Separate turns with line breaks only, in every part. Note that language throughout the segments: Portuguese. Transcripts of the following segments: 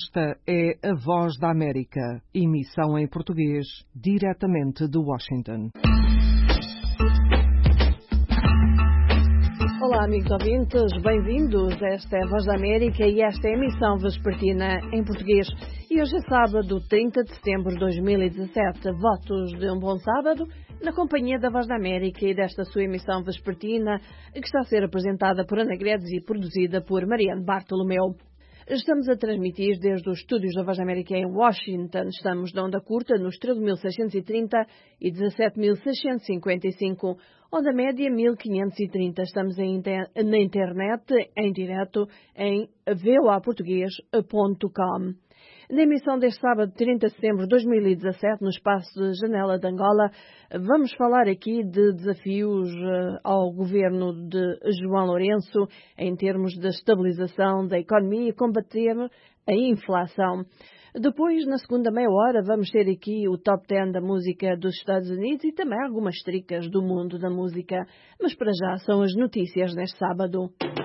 Esta é a Voz da América, emissão em português, diretamente de Washington.
Olá, amigos ouvintes, bem-vindos. Esta é a Voz da América e esta é a emissão vespertina em português. E hoje é sábado, 30 de setembro de 2017. Votos de um bom sábado na companhia da Voz da América e desta sua emissão vespertina, que está a ser apresentada por Ana Guedes e produzida por Mariane Bartolomeu. Estamos a transmitir desde os estúdios da Voz da América em Washington. Estamos na onda curta nos 13.630 e 17.655, onda média 1.530. Estamos na internet, em direto, em voaportugues.com. Na emissão deste sábado, 30 de setembro de 2017, no espaço de Janela de Angola, vamos falar aqui de desafios ao governo de João Lourenço em termos de estabilização da economia e combater a inflação. Depois, na segunda meia hora, vamos ter aqui o Top 10 da música dos Estados Unidos e também algumas tricas do mundo da música. Mas para já são as notícias neste sábado.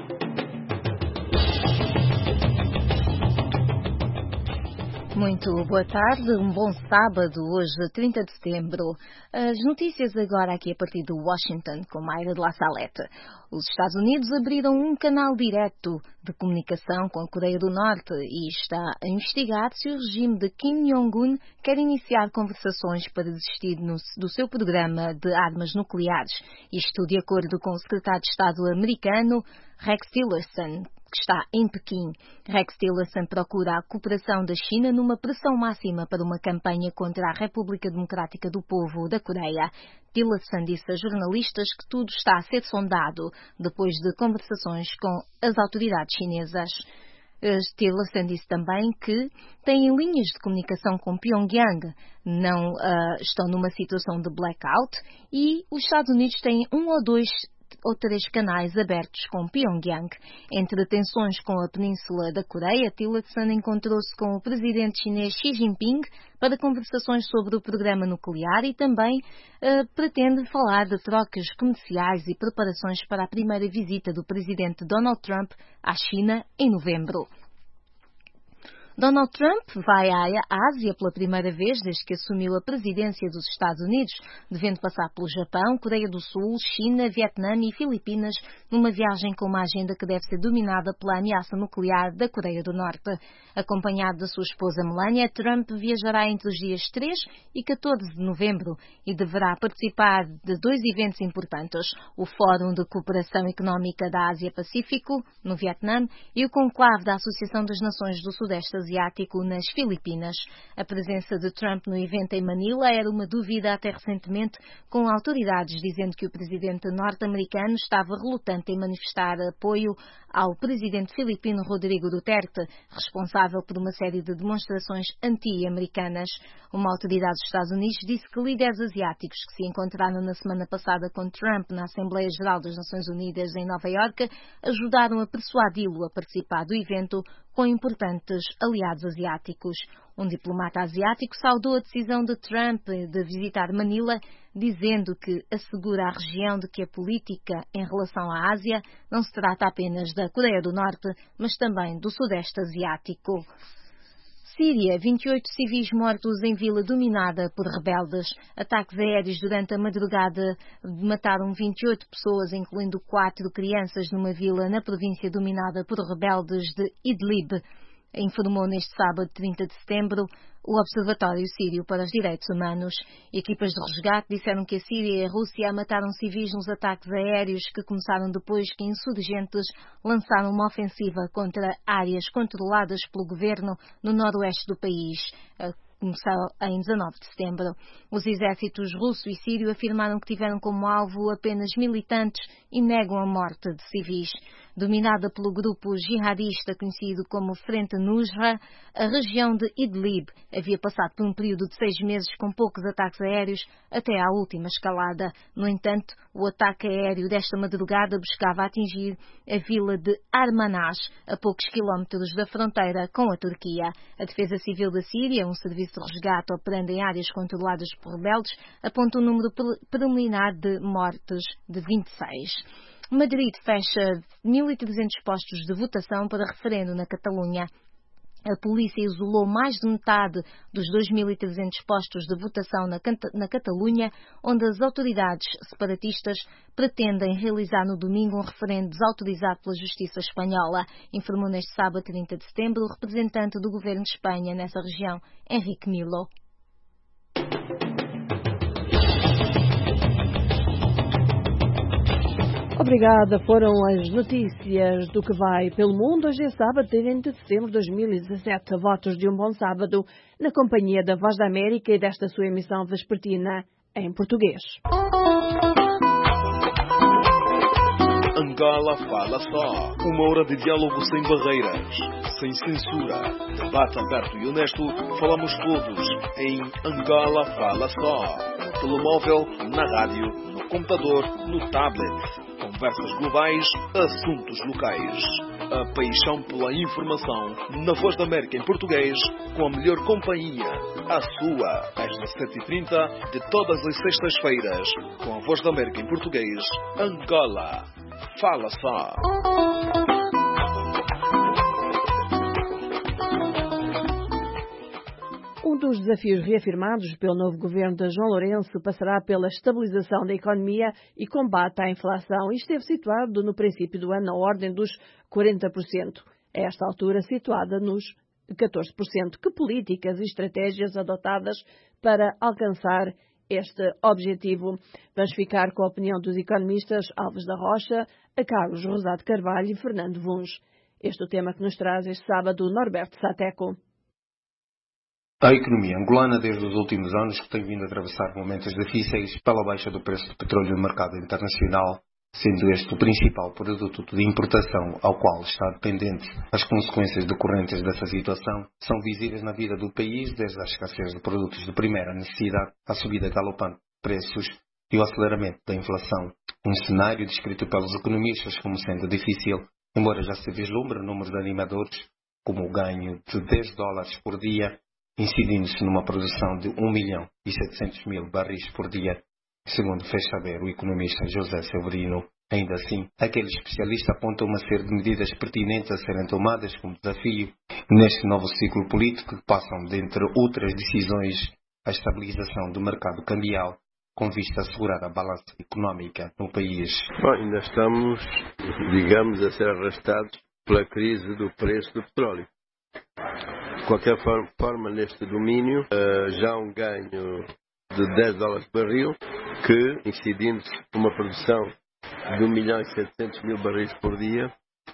Muito boa tarde, um bom sábado, hoje 30 de setembro. As notícias agora aqui a partir de Washington, com Mayra de La Salette. Os Estados Unidos abriram um canal direto de comunicação com a Coreia do Norte e está a investigar se o regime de Kim Jong-un quer iniciar conversações para desistir do seu programa de armas nucleares. Isto de acordo com o secretário de Estado americano, Rex Tillerson, que está em Pequim. Rex Tillerson procura a cooperação da China numa pressão máxima para uma campanha contra a República Democrática do Povo da Coreia. Tillerson disse a jornalistas que tudo está a ser sondado depois de conversações com as autoridades chinesas. Tillerson disse também que têm linhas de comunicação com Pyongyang, não estão numa situação de blackout e os Estados Unidos têm um ou três canais abertos com Pyongyang. Entre tensões com a Península da Coreia, Tillerson encontrou-se com o presidente chinês Xi Jinping para conversações sobre o programa nuclear e também pretende falar de trocas comerciais e preparações para a primeira visita do presidente Donald Trump à China em novembro. Donald Trump vai à Ásia pela primeira vez desde que assumiu a presidência dos Estados Unidos, devendo passar pelo Japão, Coreia do Sul, China, Vietnã e Filipinas, numa viagem com uma agenda que deve ser dominada pela ameaça nuclear da Coreia do Norte. Acompanhado da sua esposa Melania, Trump viajará entre os dias 3 e 14 de novembro e deverá participar de dois eventos importantes, o Fórum de Cooperação Económica da Ásia-Pacífico, no Vietnã, e o Conclave da Associação das Nações do Sudeste Asiático nas Filipinas. A presença de Trump no evento em Manila era uma dúvida até recentemente, com autoridades dizendo que o presidente norte-americano estava relutante em manifestar apoio ao presidente filipino Rodrigo Duterte, responsável por uma série de demonstrações anti-americanas. Uma autoridade dos Estados Unidos disse que líderes asiáticos que se encontraram na semana passada com Trump na Assembleia Geral das Nações Unidas em Nova Iorque ajudaram a persuadi-lo a participar do evento com importantes aliados asiáticos. Um diplomata asiático saudou a decisão de Trump de visitar Manila, dizendo que assegura à região de que a política em relação à Ásia não se trata apenas da Coreia do Norte, mas também do Sudeste Asiático. Síria, 28 civis mortos em vila dominada por rebeldes. Ataques aéreos durante a madrugada mataram 28 pessoas, incluindo 4 crianças, numa vila na província dominada por rebeldes de Idlib, informou neste sábado, 30 de setembro, o Observatório Sírio para os Direitos Humanos. Equipas de resgate disseram que a Síria e a Rússia mataram civis nos ataques aéreos que começaram depois que insurgentes lançaram uma ofensiva contra áreas controladas pelo governo no noroeste do país. Começou em 19 de setembro. Os exércitos russo e sírio afirmaram que tiveram como alvo apenas militantes e negam a morte de civis. Dominada pelo grupo jihadista conhecido como Frente Nusra, a região de Idlib havia passado por um período de 6 meses com poucos ataques aéreos até à última escalada. No entanto, o ataque aéreo desta madrugada buscava atingir a vila de Armanaj, a poucos quilómetros da fronteira com a Turquia. A Defesa Civil da Síria, um serviço de resgate operando em áreas controladas por rebeldes, aponta um número preliminar de mortes de 26. Madrid fecha 1.300 postos de votação para referendo na Catalunha. A polícia isolou mais de metade dos 2.300 postos de votação na Catalunha, onde as autoridades separatistas pretendem realizar no domingo um referendo desautorizado pela Justiça espanhola, informou neste sábado 30 de setembro o representante do governo de Espanha nessa região, Enrique Millo.
Obrigada, foram as notícias do que vai pelo mundo. Hoje é sábado, 30 de setembro de 2017. Votos de um bom sábado na companhia da Voz da América e desta sua emissão vespertina em português.
Angola Fala Só. Uma hora de diálogo sem barreiras, sem censura. Debate aberto e honesto. Falamos todos em Angola Fala Só. No telemóvel, na rádio, no computador, no tablet. Conversas globais, assuntos locais. A paixão pela informação na Voz da América em português, com a melhor companhia, a sua, às 17h30 de todas as sextas-feiras, com a Voz da América em português, Angola. Fala só.
Um dos desafios reafirmados pelo novo governo de João Lourenço passará pela estabilização da economia e combate à inflação e esteve situado no princípio do ano na ordem dos 40%. A esta altura situada nos 14%. Que políticas e estratégias adotadas para alcançar este objetivo? Vamos ficar com a opinião dos economistas Alves da Rocha, Carlos Rosado Carvalho e Fernando Vuns. Este é o tema que nos traz este sábado Norberto Sateco.
A economia angolana, desde os últimos anos, que tem vindo a atravessar momentos difíceis pela baixa do preço do petróleo no mercado internacional, sendo este o principal produto de importação ao qual está dependente. As consequências decorrentes dessa situação são visíveis na vida do país, desde a escassez de produtos de primeira necessidade, a subida galopante de preços e o aceleramento da inflação. Um cenário descrito pelos economistas como sendo difícil, embora já se vislumbre números animadores, como o ganho de $10 por dia, incidindo-se numa produção de 1.700.000 barris por dia, segundo fez saber o economista José Severino. Ainda assim, aquele especialista aponta uma série de medidas pertinentes a serem tomadas como desafio neste novo ciclo político, que passam, dentre outras decisões, a estabilização do mercado cambial, com vista a assegurar a balança económica no país.
Bom, ainda estamos, digamos, a ser arrastados pela crise do preço do petróleo. De qualquer forma, neste domínio, já há um ganho de $10 por barril, que, incidindo-se uma produção de 1.700.000 barris por dia,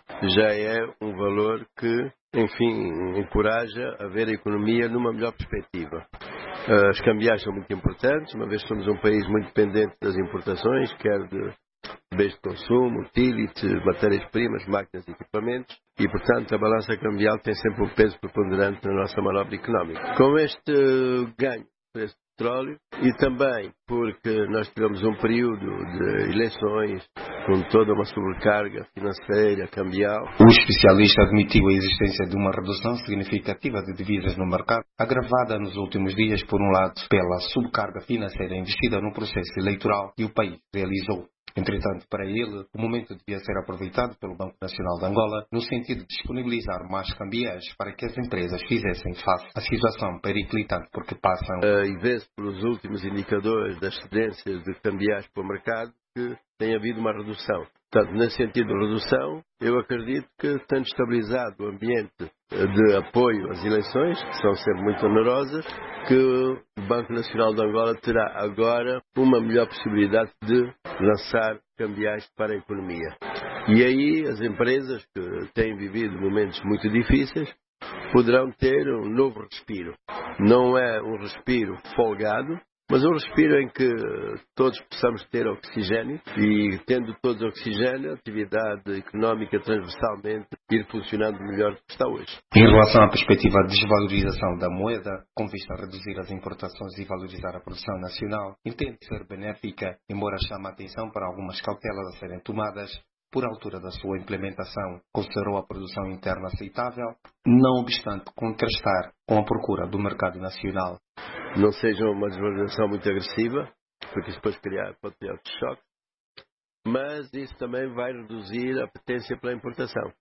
já é um valor que, enfim, encoraja a ver a economia numa melhor perspectiva. As cambiais são muito importantes, uma vez que somos um país muito dependente das importações, quer de bens de consumo, utilities, matérias-primas, máquinas e equipamentos, e, portanto, a balança cambial tem sempre um peso preponderante na nossa manobra económica. Com este ganho do preço do petróleo, e também porque nós tivemos um período de eleições com toda uma sobrecarga financeira, cambial.
O especialista admitiu a existência de uma redução significativa de divisas no mercado, agravada nos últimos dias, por um lado, pela subcarga financeira investida no processo eleitoral que o país realizou. Entretanto, para ele, o momento devia ser aproveitado pelo Banco Nacional de Angola no sentido de disponibilizar mais cambiais para que as empresas fizessem face à situação periclitante porque passam.
E vê-se pelos últimos indicadores das cedências de cambiais para o mercado que tem havido uma redução. Portanto, nesse sentido de redução, eu acredito que, tendo estabilizado o ambiente de apoio às eleições, que são sempre muito onerosas, que o Banco Nacional de Angola terá agora uma melhor possibilidade de lançar cambiais para a economia. E aí as empresas que têm vivido momentos muito difíceis poderão ter um novo respiro. Não é um respiro folgado, mas um respiro em que todos possamos ter oxigênio e, tendo todos oxigênio, a atividade económica transversalmente ir funcionando melhor do que está hoje.
Em relação à perspectiva de desvalorização da moeda, com vista a reduzir as importações e valorizar a produção nacional, entende ser benéfica, embora chame a atenção para algumas cautelas a serem tomadas. Por altura da sua implementação, considerou a produção interna aceitável, não obstante contrastar com a procura do mercado nacional.
Não seja uma desvalorização muito agressiva, porque isso depois pode criar choque, mas isso também vai reduzir a potência pela importação.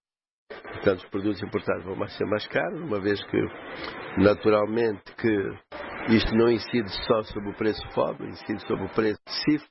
Portanto, os produtos importados vão ser mais caros, uma vez que, naturalmente, que isto não incide só sobre o preço FOB, incide sobre o preço CIF,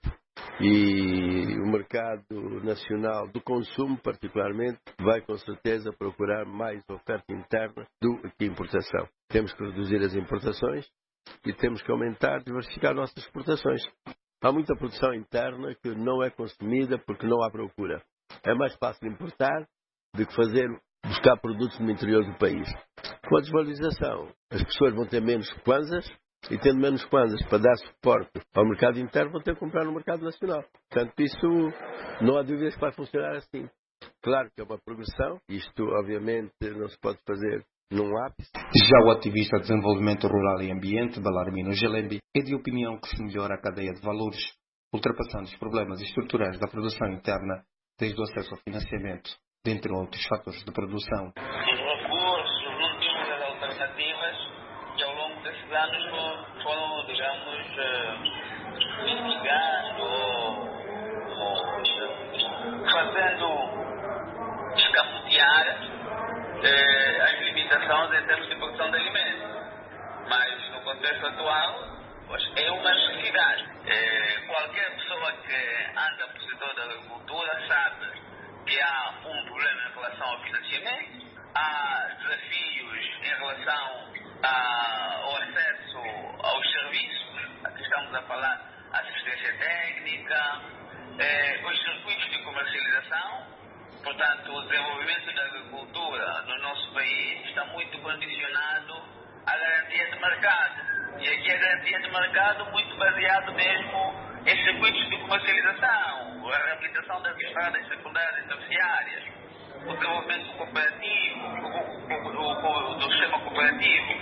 e o mercado nacional do consumo, particularmente, vai com certeza procurar mais oferta interna do que importação. Temos que reduzir as importações e temos que aumentar, diversificar nossas exportações. Há muita produção interna que não é consumida porque não há procura. É mais fácil importar do que buscar produtos no interior do país. Com a desvalorização, as pessoas vão ter menos kwanzas, e tendo menos kwanzas para dar suporte ao mercado interno, vão ter que comprar no mercado nacional. Portanto, isso não há dúvidas que vai funcionar assim. Claro que é uma progressão, isto obviamente não se pode fazer num ápice.
Já o ativista de desenvolvimento rural e ambiente, Bellarmino Gelembi, é de opinião que se melhora a cadeia de valores, ultrapassando os problemas estruturais da produção interna, desde o acesso ao financiamento, dentre outros fatores de produção.
Os recursos, não tínhamos as alternativas que ao longo desses anos foram, digamos, mitigando ou fazendo escamotear as limitações em termos de produção de alimentos. Mas no contexto atual é uma necessidade. Qualquer pessoa que anda por setor da agricultura sabe que há um problema em relação ao financiamento, há desafios em relação ao acesso aos serviços, aqui estamos a falar assistência técnica, os circuitos de comercialização. Portanto, o desenvolvimento da agricultura no nosso país está muito condicionado à garantia de mercado. E aqui a garantia de mercado muito baseado mesmo em circuitos de comercialização, a reabilitação das estradas secundárias e terciárias, o desenvolvimento cooperativo, do sistema cooperativo,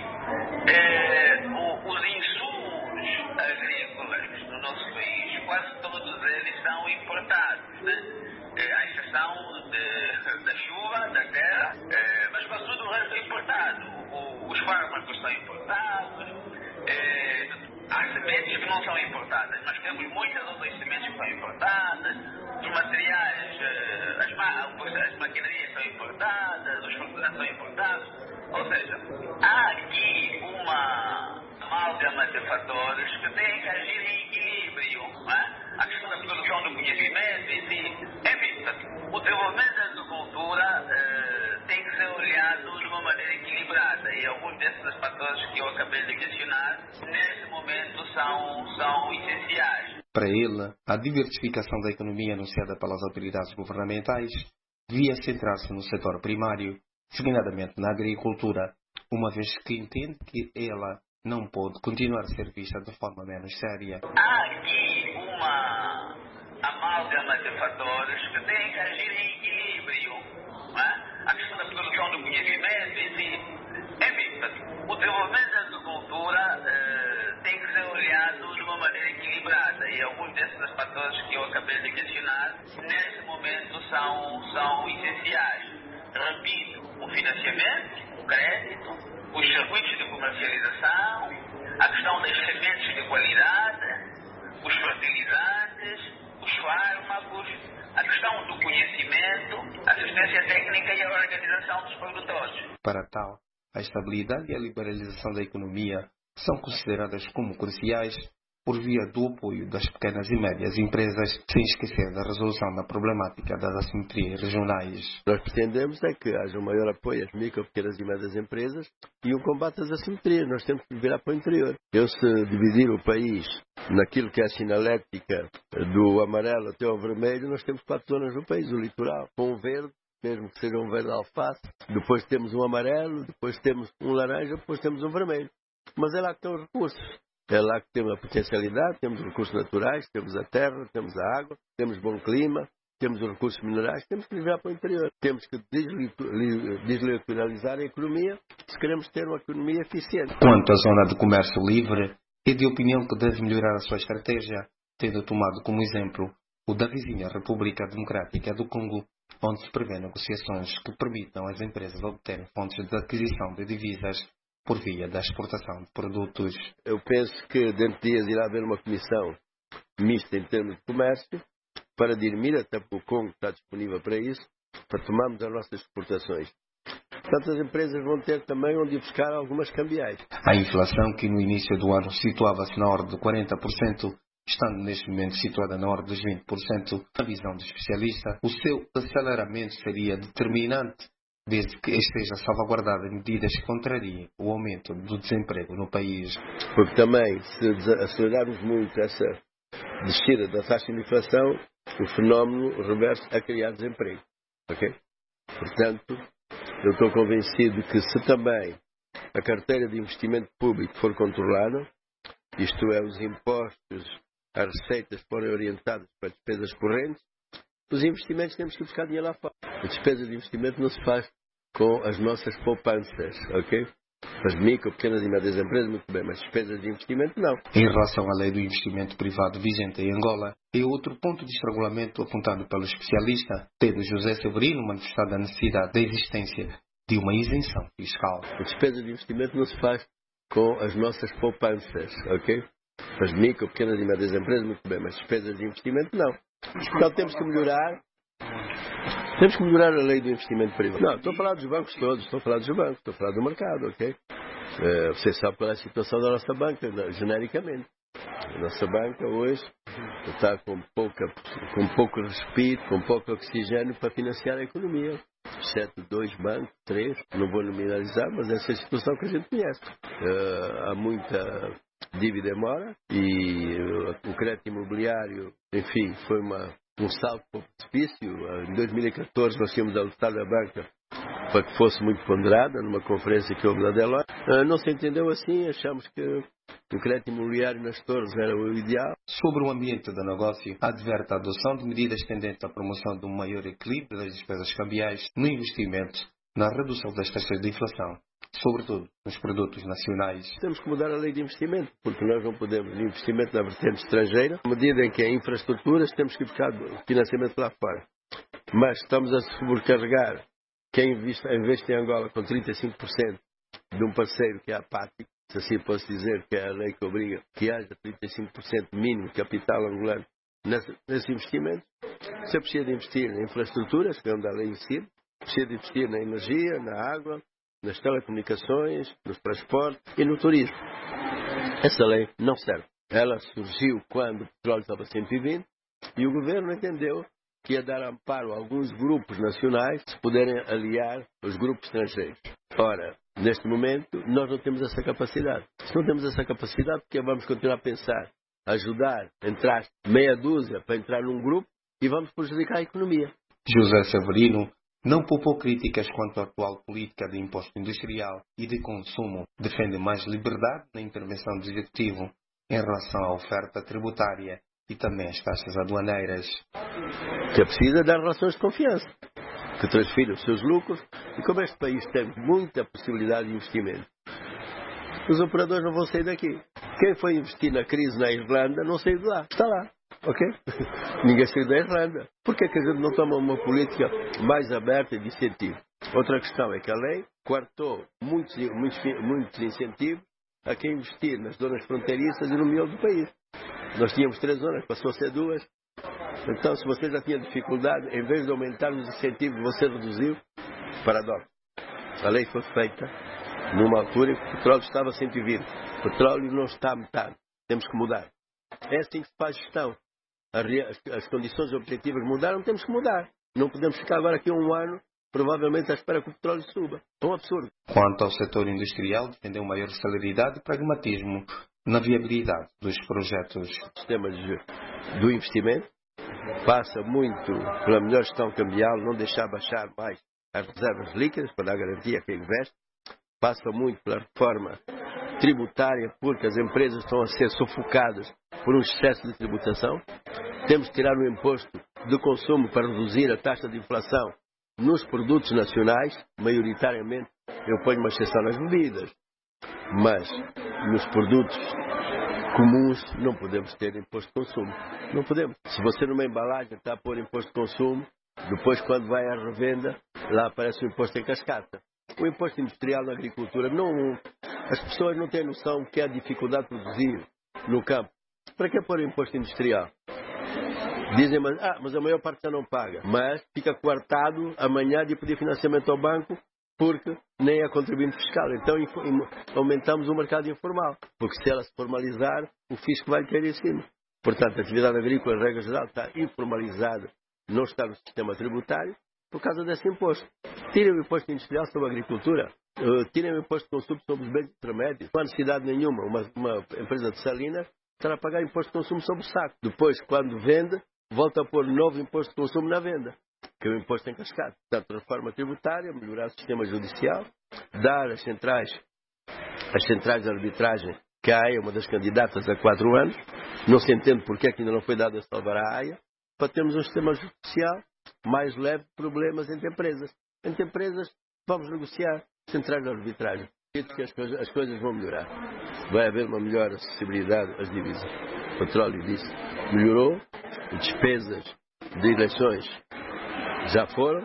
os insumos agrícolas no nosso país, quase todos eles são importados, né? À exceção da chuva, da terra, mas quase tudo o resto é importado. Os fármacos são importados, há sementes que não são importadas, mas temos muitas outras sementes que são importadas, os materiais, as maquinarias são importadas, os fertilizantes são importados, ou seja, há aqui uma amálgama de fatores que têm que agir em equilíbrio, não é? A questão da produção do conhecimento em si, enfim, o desenvolvimento da agricultura tem que ser olhado de uma maneira equilibrada e alguns desses fatores que eu acabei de mencionar, nesse momento, são essenciais.
Para ele, a diversificação da economia anunciada pelas autoridades governamentais devia centrar-se no setor primário, designadamente na agricultura, uma vez que entende que ela não pode continuar a ser vista de forma menos séria.
Há aqui uma amálgama de fatores que têm que agir em equilíbrio, não é? A questão da produção do conhecimento em si, enfim, o desenvolvimento da agricultura tem que ser olhado de uma maneira equilibrada e alguns desses fatores que eu acabei de mencionar, nesse momento, são essenciais. Repito, o financiamento, o crédito, os circuitos de comercialização, a questão das sementes de qualidade, os fertilizantes, os fármacos, a questão do conhecimento, a assistência técnica e a organização dos produtores.
Para tal, a estabilidade e a liberalização da economia são consideradas como cruciais por via do apoio das pequenas e médias empresas, sem esquecer da resolução da problemática das assimetrias regionais.
Nós pretendemos é que haja um maior apoio às micro, pequenas e médias empresas e um combate às assimetrias. Nós temos que virar para o interior. Se dividir o país naquilo que é a sinalética do amarelo até ao vermelho, nós temos 4 zonas no país. O litoral, com o verde, mesmo que seja um verde alface, depois temos um amarelo, depois temos um laranja, depois temos um vermelho. Mas é lá que estão os recursos. É lá que temos a potencialidade, temos recursos naturais, temos a terra, temos a água, temos bom clima, temos os recursos minerais, temos que virar para o interior. Temos que deslitoralizar a economia se queremos ter uma economia eficiente.
Quanto à zona de comércio livre, é de opinião que deve melhorar a sua estratégia, tendo tomado como exemplo o da vizinha República Democrática do Congo, onde se prevê negociações que permitam às empresas obterem fontes de aquisição de divisas por via da exportação de produtos.
Eu penso que dentro de dias irá haver uma comissão mista em termos de comércio para dirimir, até porque o Congo está disponível para isso, para tomarmos as nossas exportações. Portanto, as empresas vão ter também onde ir buscar algumas cambiais.
A inflação, que no início do ano situava-se na ordem de 40%, estando neste momento situada na ordem dos 20%, na visão do especialista, o seu aceleramento seria determinante, desde que esteja salvaguardada medidas que contrariem o aumento do desemprego no país.
Porque também, se acelerarmos muito essa descida da taxa de inflação, o fenómeno reverso a criar desemprego. Ok? Portanto, eu estou convencido que se também a carteira de investimento público for controlada, isto é, os impostos, as receitas forem orientadas para despesas correntes, os investimentos temos que buscar dinheiro lá fora. A despesa de investimento não se faz com as nossas poupanças, ok? As micro, pequenas e médias empresas, muito bem, mas despesas de investimento não.
Em relação à lei do investimento privado vigente em Angola, é outro ponto de estrangulamento apontado pelo especialista, tendo José Severino manifestado a necessidade da existência de uma isenção fiscal.
A despesa de investimento não se faz com as nossas poupanças, ok? As micro, pequenas e médias empresas, muito bem, mas despesas de investimento não. Então temos que melhorar a lei do investimento privado. Não, estou a falar dos bancos todos, estou a falar dos bancos, estou a falar do mercado, ok? Você sabe qual é a situação da nossa banca, genericamente. A nossa banca hoje está com pouco respiro, com pouco oxigênio para financiar a economia. Exceto 2 bancos, 3, não vou nominalizar, mas essa é a situação que a gente conhece. Há muita dívida em mora e o crédito imobiliário, enfim, foi um salto para o precipício. Em 2014 nós tínhamos alertado a banca para que fosse muito ponderada, numa conferência que houve na Deloitte. Não se entendeu assim, achamos que o crédito imobiliário nas torres era o ideal.
Sobre o ambiente do negócio, adverte a adoção de medidas tendentes à promoção de um maior equilíbrio das despesas cambiais no investimento, na redução das taxas de inflação, sobretudo nos produtos nacionais.
Temos que mudar a lei de investimento, porque nós não podemos investimento na vertente estrangeira. À medida em que é infraestruturas, temos que buscar financiamento lá fora. Mas estamos a sobrecarregar quem investe em Angola com 35% de um parceiro que é apático, se assim posso dizer, que é a lei que obriga que haja 35% mínimo de capital angolano nesse investimento. Você precisa de investir em infraestruturas, que é onde a lei incide, precisa de investir na energia, na água, nas telecomunicações, nos transportes e no turismo. Essa lei não serve. Ela surgiu quando o petróleo estava a 120 e o governo entendeu que ia dar amparo a alguns grupos nacionais se puderem aliar aos grupos estrangeiros. Ora, neste momento, nós não temos essa capacidade. Se não temos essa capacidade, porque vamos continuar a pensar, ajudar, entrar meia dúzia para entrar num grupo e vamos prejudicar a economia.
José Severino não poupou críticas quanto à atual política de imposto industrial e de consumo. Defende mais liberdade na intervenção do executivo em relação à oferta tributária e também às taxas aduaneiras.
Que é preciso dar relações de confiança, que transfiram os seus lucros, e como este país tem muita possibilidade de investimento, os operadores não vão sair daqui. Quem foi investir na crise na Irlanda não saiu de lá, está lá, ok? Ninguém saiu da Irlanda. Por que a gente não toma uma política mais aberta de incentivo? Outra questão é que a lei cortou muitos incentivos a quem investir nas zonas fronteiriças e no miolo do país. Nós tínhamos 3 zonas, passou a ser 2. Então, se você já tinha dificuldade, em vez de aumentar os incentivos, você reduziu. Paradoxo. A lei foi feita numa altura em que o petróleo estava a 120. O petróleo não está a metade. Temos que mudar. É assim que se faz gestão. As condições objetivas mudaram, temos que mudar. Não podemos ficar agora aqui 1 ano, provavelmente à espera que o petróleo suba. É um absurdo.
Quanto ao setor industrial, defendeu maior celeridade e pragmatismo na viabilidade dos projetos.
O sistema do investimento passa muito pela melhor gestão cambial, não deixar baixar mais as reservas líquidas para dar garantia a quem investe. Passa muito pela reforma tributária, porque as empresas estão a ser sufocadas por um excesso de tributação. Temos que tirar o imposto de consumo para reduzir a taxa de inflação nos produtos nacionais, maioritariamente. Eu ponho uma exceção nas bebidas, mas nos produtos comuns não podemos ter imposto de consumo. Não podemos. Se você numa embalagem está a pôr imposto de consumo, depois quando vai à revenda, lá aparece o imposto em cascata. O imposto industrial na agricultura, as pessoas não têm noção que é a dificuldade de produzir no campo. Para que pôr imposto industrial? Dizem, mas a maior parte já não paga. Mas fica coartado amanhã de pedir financiamento ao banco porque nem é contribuinte fiscal. Então aumentamos o mercado informal. Porque se ela se formalizar, o fisco vai ter em cima. Portanto, a atividade agrícola, em regra geral, está informalizada, não está no sistema tributário por causa desse imposto. Tirem o imposto industrial sobre a agricultura. Tirem o imposto de consumo sobre os bens intermédios. Não há necessidade nenhuma. Uma empresa de salinas estará a pagar imposto de consumo sobre o saco. Depois, quando vende, volta a pôr novo imposto de consumo na venda, que é o imposto em cascata. Portanto, reforma tributária, melhorar o sistema judicial, dar às centrais de arbitragem, que a AIA é uma das candidatas há 4 anos, não se entende porque é que ainda não foi dado a salvar a AIA, para termos um sistema judicial mais leve de problemas entre empresas. Entre empresas, vamos negociar centrais de arbitragem. Acredito que as coisas vão melhorar. Vai haver uma melhor acessibilidade às divisas. O petróleo disso melhorou, despesas de eleições já foram,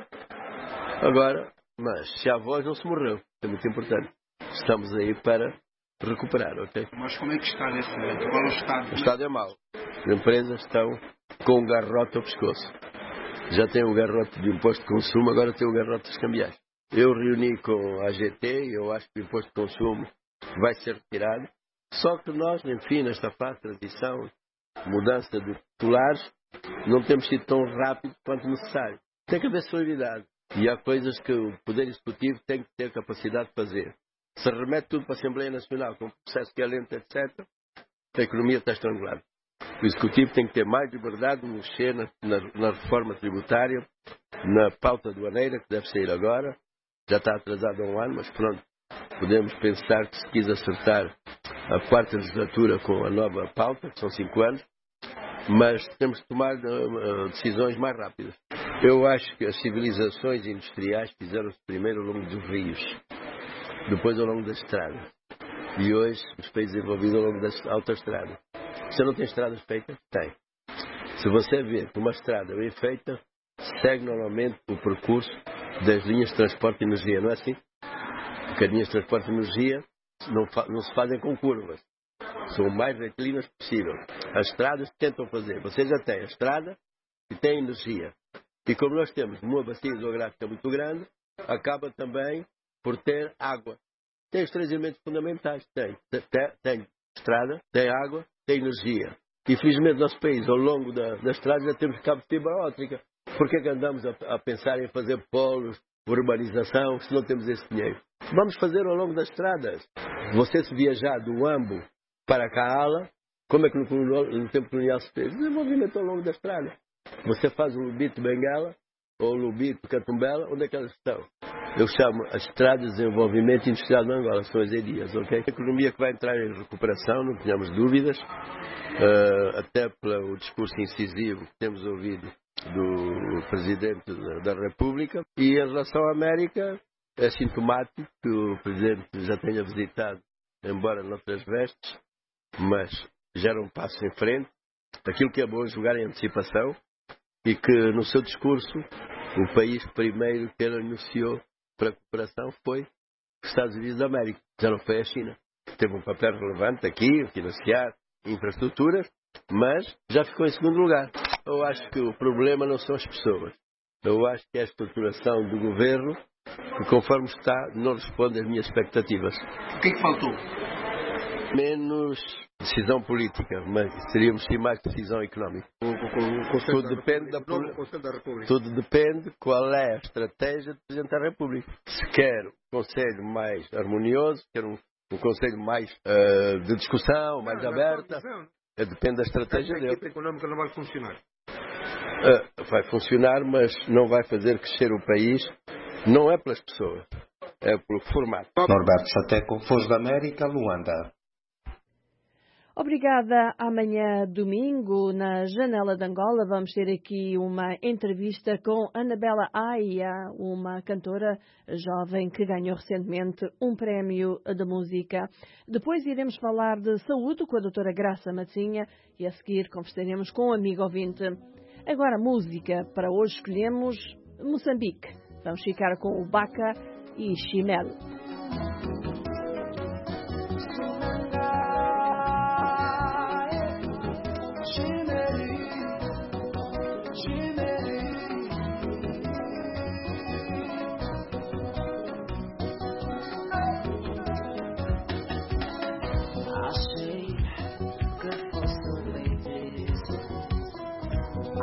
agora, mas se há voz não se morreu, é muito importante. Estamos aí para recuperar, ok?
Mas como é que está nesse momento? Qual é o estado?
O estado é mau. As empresas estão com um garrote ao pescoço. Já tem o garrote de imposto de consumo, agora tem o garrote dos cambiais. Eu reuni com a AGT e eu acho que o imposto de consumo vai ser retirado. Só que nós, enfim, nesta fase de transição, mudança de titulares, não temos sido tão rápido quanto necessário. Tem que haver celeridade. E há coisas que o Poder Executivo tem que ter capacidade de fazer. Se remete tudo para a Assembleia Nacional, com um processo que é lento, etc., a economia está estrangulada. O Executivo tem que ter mais liberdade de mexer na reforma tributária, na pauta aduaneira, que deve sair agora. Já está atrasado há 1 ano, mas pronto, podemos pensar que se quis acertar a 4ª legislatura com a nova pauta, que são 5 anos, mas temos que tomar decisões mais rápidas. Eu acho que as civilizações industriais fizeram-se primeiro ao longo dos rios, depois ao longo das estradas, e hoje os países desenvolvidos ao longo das autoestradas. Você não tem estradas feitas? Tem. Se você vê que uma estrada bem feita, segue normalmente o percurso das linhas de transporte de energia, não é assim? Porque as linhas de transporte de energia não se fazem com curvas. São o mais retilíneas possível. As estradas tentam fazer. Você já tem a estrada e tem energia. E como nós temos uma bacia hidrográfica muito grande, acaba também por ter água. Tem os 3 elementos fundamentais. Tem estrada, tem água, tem energia. Infelizmente, no nosso país, ao longo da estrada, já temos cabo de fibra óptica. Por que andamos a pensar em fazer polos, urbanização, se não temos esse dinheiro? Vamos fazer ao longo das estradas. Você se viajar do Ambo para Kaala, como é que no tempo colonial se fez? Desenvolvimento ao longo da estrada. Você faz o Lubito Benguela ou o Lubito Catumbela, onde é que elas estão? Eu chamo as estradas de desenvolvimento industrial de Angola, são as EDIAs, ok? A economia que vai entrar em recuperação, não tenhamos dúvidas, até pelo discurso incisivo que temos ouvido do Presidente da República. E em relação à América, é sintomático que o Presidente já tenha visitado, embora noutras vestes, mas gera um passo em frente. Aquilo que é bom jogar em antecipação e que no seu discurso o país primeiro que ele anunciou para a cooperação foi os Estados Unidos da América, já não foi a China. Teve um papel relevante aqui, financiar infraestruturas, mas já ficou em segundo lugar. Eu acho que o problema não são as pessoas. Eu acho que é a estruturação do governo que, conforme está, não responde às minhas expectativas.
O que é que faltou?
Menos decisão política, mas teríamos sim mais decisão económica. Tudo depende qual é a estratégia do Presidente da República. Se quer um Conselho mais harmonioso, quer um Conselho mais de discussão, mais aberta, depende da estratégia dele.
A equipe económica não vai funcionar.
Vai funcionar, mas não vai fazer crescer o país. Não é pelas pessoas, é pelo formato.
Norberto Sateco, Voz da América, Luanda.
Obrigada. Amanhã, domingo, na Janela de Angola, vamos ter aqui uma entrevista com Anabela Aia, uma cantora jovem que ganhou recentemente um prémio de música. Depois iremos falar de saúde com a doutora Graça Matinha e a seguir conversaremos com um amigo ouvinte. Agora, música. Para hoje escolhemos Moçambique. Vamos ficar com o Baca e Chimel.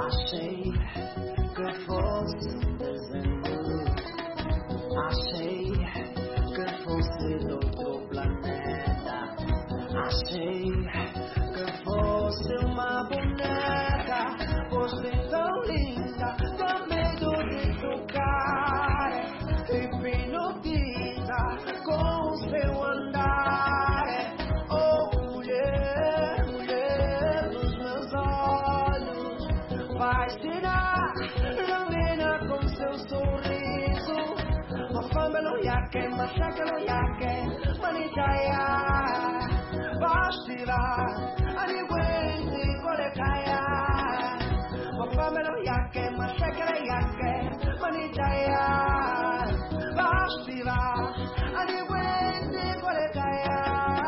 Achei que fosse dezembro, achei que fosse de outro planeta, achei que fosse uma boneca, pois bem tão linda, com medo de tocar, hipnotiza com o seu andar. Oh, mulher, mulher dos meus olhos, fascinar, ilumina com seu sorriso. Mafamelo yake, mashakelo yake, manitaya, bastira, anigwenti kolekaya. Mafamelo yake, mashakelo yake, manitaya, bastira, anigwenti kolekaya.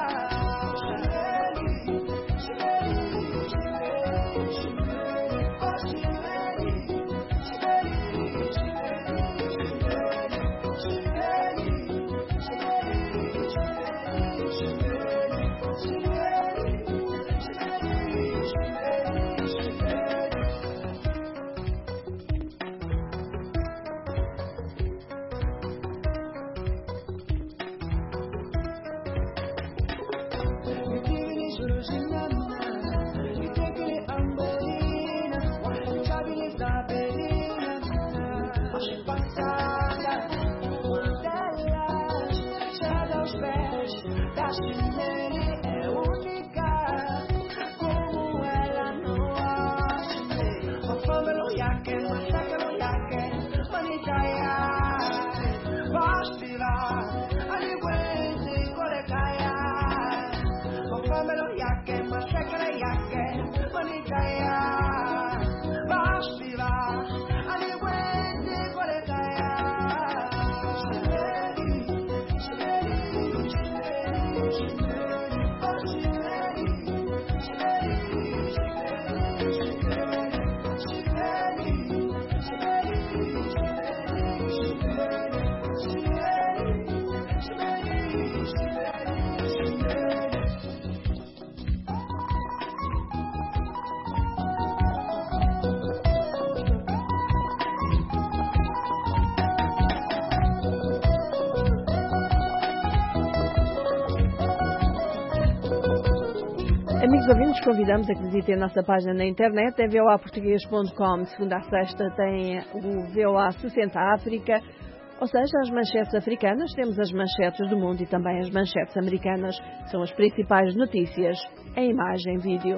Amigos ouvintes, convidamos a que visitem a nossa página na internet, é voaportugues.com. Segunda a sexta tem o VOA 60 África, ou seja, as manchetes africanas, temos as manchetes do mundo e também as manchetes americanas. São as principais notícias em imagem e vídeo.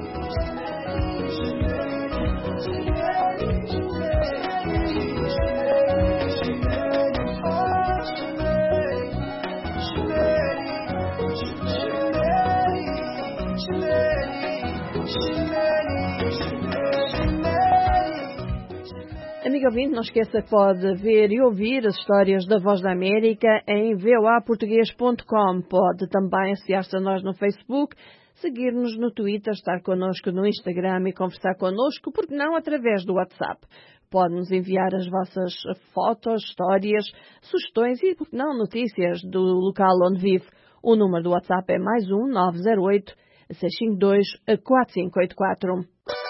Amigo ouvinte, não esqueça que pode ver e ouvir as histórias da Voz da América em voaportugues.com. Pode também associar-se a nós no Facebook, seguir-nos no Twitter, estar connosco no Instagram e conversar connosco, porque não através do WhatsApp. Pode-nos enviar as vossas fotos, histórias, sugestões e, porque não, notícias do local onde vive. O número do WhatsApp é +1 908 652 4584.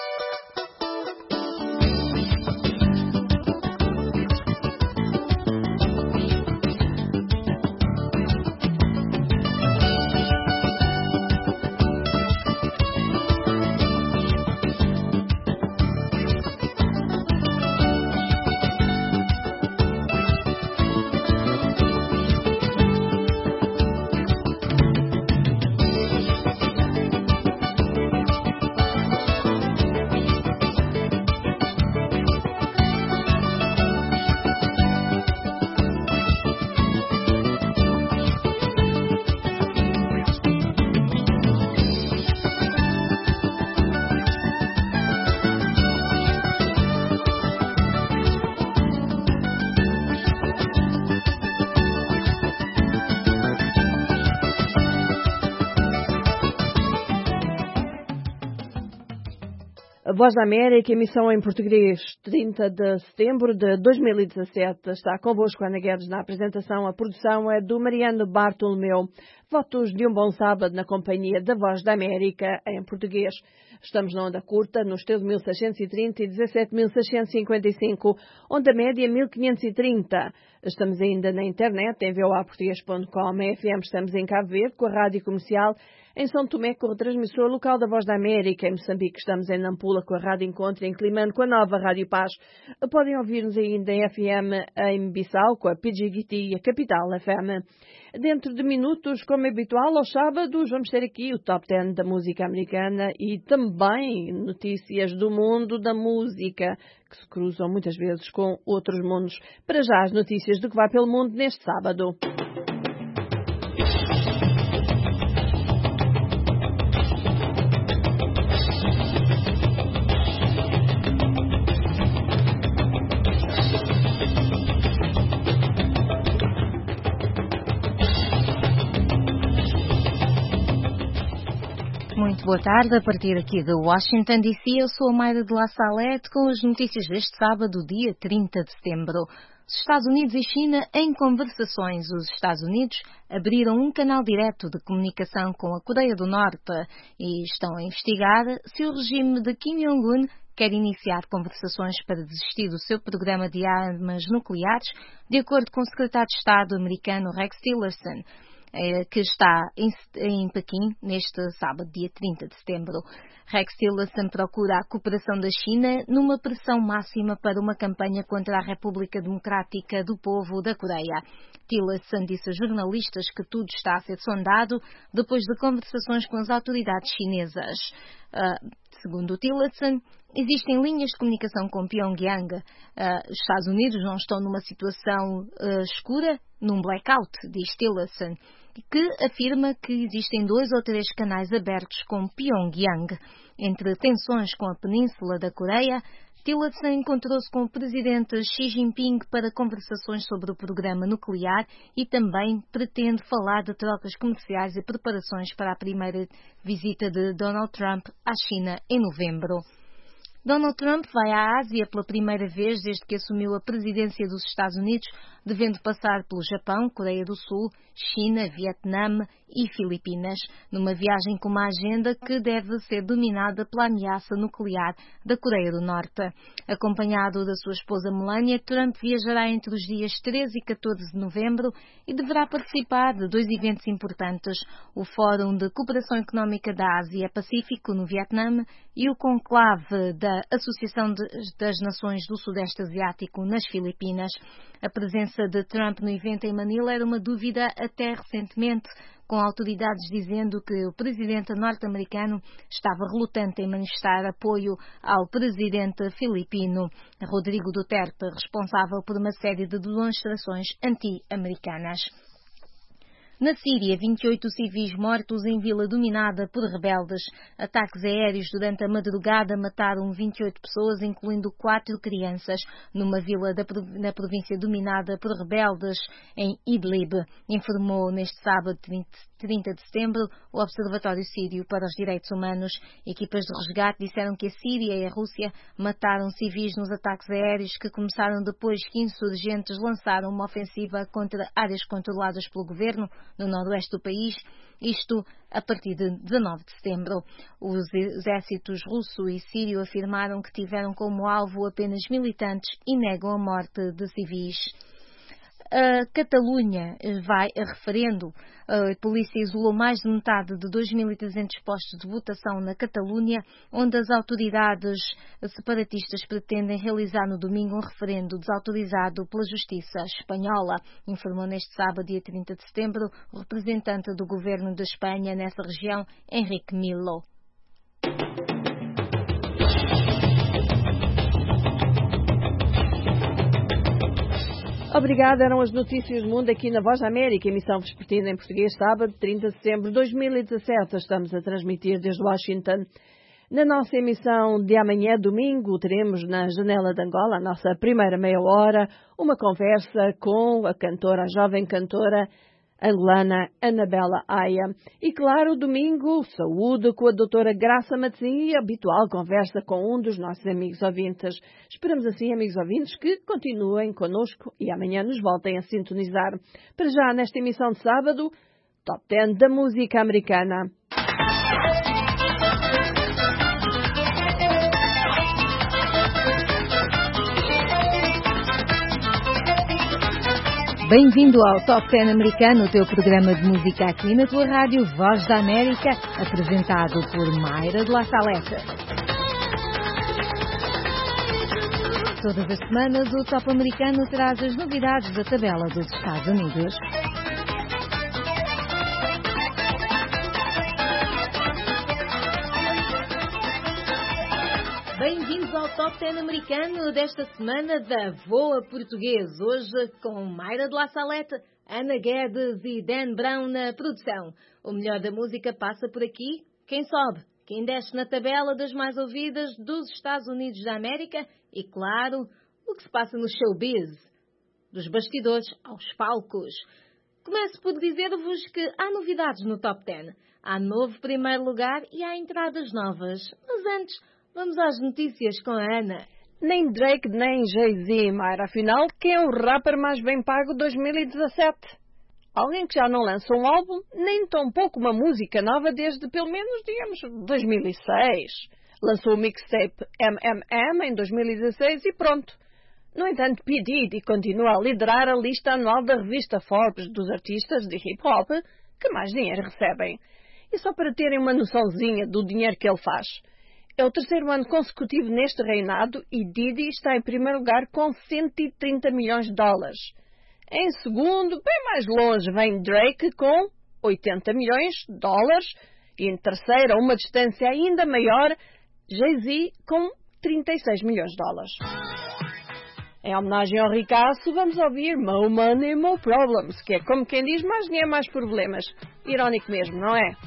Voz da América, emissão em português, 30 de setembro de 2017. Está convosco Ana Guedes na apresentação. A produção é do Mariano Bartolomeu. Votos de um bom sábado na companhia da Voz da América em português. Estamos na onda curta, nos 13.630 e 17.655, onda média 1.530. Estamos ainda na internet, em voaportugues.com. Em FM estamos em Cabo Verde, com a rádio comercial. Em São Tomé, com o transmissor local da Voz da América. Em Moçambique, estamos em Nampula, com a Rádio Encontro. Em Climane, com a nova Rádio Paz. Podem ouvir-nos ainda em FM em Bissau, com a PGGT, a Capital FM. Dentro de minutos, como é habitual, aos sábados, vamos ter aqui o Top 10 da música americana e também notícias do mundo da música, que se cruzam muitas vezes com outros mundos. Para já, as notícias do que vai pelo mundo neste sábado.
Muito boa tarde, a partir aqui de Washington DC, eu sou a Mayra de La Salette com as notícias deste sábado, dia 30 de setembro. Os Estados Unidos e China em conversações. Os Estados Unidos abriram um canal direto de comunicação com a Coreia do Norte e estão a investigar se o regime de Kim Jong-un quer iniciar conversações para desistir do seu programa de armas nucleares, de acordo com o secretário de Estado americano Rex Tillerson, que está em Pequim neste sábado, dia 30 de setembro. Rex Tillerson procura a cooperação da China numa pressão máxima para uma campanha contra a República Democrática do Povo da Coreia. Tillerson disse a jornalistas que tudo está a ser sondado depois de conversações com as autoridades chinesas. Segundo Tillerson, existem linhas de comunicação com Pyongyang. Os Estados Unidos não estão numa situação escura, num blackout, diz Tillerson, que afirma que existem 2 ou 3 canais abertos com Pyongyang. Entre tensões com a Península da Coreia, Tillerson encontrou-se com o presidente Xi Jinping para conversações sobre o programa nuclear e também pretende falar de trocas comerciais e preparações para a primeira visita de Donald Trump à China em novembro. Donald Trump vai à Ásia pela primeira vez desde que assumiu a presidência dos Estados Unidos, devendo passar pelo Japão, Coreia do Sul, China, Vietnã e Filipinas, numa viagem com uma agenda que deve ser dominada pela ameaça nuclear da Coreia do Norte. Acompanhado da sua esposa Melania, Trump viajará entre os dias 13 e 14 de novembro e deverá participar de 2 eventos importantes, o Fórum de Cooperação Económica da Ásia-Pacífico no Vietnã e o conclave da Associação das Nações do Sudeste Asiático nas Filipinas. A presença de Trump no evento em Manila era uma dúvida até recentemente, com autoridades dizendo que o presidente norte-americano estava relutante em manifestar apoio ao presidente filipino Rodrigo Duterte, responsável por uma série de demonstrações anti-americanas. Na Síria, 28 civis mortos em vila dominada por rebeldes. Ataques aéreos durante a madrugada mataram 28 pessoas, incluindo 4 crianças, numa vila na província dominada por rebeldes em Idlib, informou neste sábado, 30 de setembro, o Observatório Sírio para os Direitos Humanos. Equipas de resgate disseram que a Síria e a Rússia mataram civis nos ataques aéreos que começaram depois que insurgentes lançaram uma ofensiva contra áreas controladas pelo governo no noroeste do país, isto a partir de 19 de setembro. Os exércitos russo e sírio afirmaram que tiveram como alvo apenas militantes e negam a morte de civis. A Catalunha vai a referendo. A polícia isolou mais de metade de 2.300 postos de votação na Catalunha, onde as autoridades separatistas pretendem realizar no domingo um referendo desautorizado pela Justiça espanhola, informou neste sábado, dia 30 de setembro, o representante do governo da Espanha nessa região, Enrique Millo.
Obrigada, eram as notícias do mundo aqui na Voz da América, emissão vespertina em português, sábado, 30 de setembro de 2017. Estamos a transmitir desde Washington. Na nossa emissão de amanhã, domingo, teremos na Janela de Angola, a nossa primeira meia hora, uma conversa com a jovem cantora angolana Anabela Aya. E claro, domingo, saúde com a doutora Graça Matzinha e a habitual conversa com um dos nossos amigos ouvintes. Esperamos assim, amigos ouvintes, que continuem connosco e amanhã nos voltem a sintonizar. Para já, nesta emissão de sábado, Top 10 da música americana.
Bem-vindo ao Top 10 americano, o teu programa de música aqui na tua rádio Voz da América, apresentado por Mayra de La Salete. Todas as semanas o Top americano traz as novidades da tabela dos Estados Unidos. Bem-vindos ao Top 10 americano desta semana da Voa Português. Hoje com Mayra de La Salete, Ana Guedes e Dan Brown na produção. O melhor da música passa por aqui. Quem sobe? Quem desce na tabela das mais ouvidas dos Estados Unidos da América e, claro, o que se passa no showbiz, dos bastidores aos palcos. Começo por dizer-vos que há novidades no Top 10. Há novo primeiro lugar e há entradas novas. Mas antes, vamos às notícias com a Ana.
Nem Drake nem Jay-Z, Mayra. Afinal, quem é o rapper mais bem pago de 2017? Alguém que já não lança um álbum, nem tão pouco uma música nova desde, pelo menos, digamos, 2006. Lançou o mixtape MMM em 2016 e pronto. No entanto, P. Diddy continua a liderar a lista anual da revista Forbes dos artistas de hip-hop que mais dinheiro recebem. E só para terem uma noçãozinha do dinheiro que ele faz. É o terceiro ano consecutivo neste reinado e Diddy está em primeiro lugar com 130 milhões de dólares. Em segundo, bem mais longe, vem Drake com 80 milhões de dólares e em terceiro, a uma distância ainda maior, Jay-Z com 36 milhões de dólares. Em homenagem ao ricaço, vamos ouvir More Money, More Problems, que é como quem diz, mais dinheiro, mais problemas. Irónico mesmo, não é?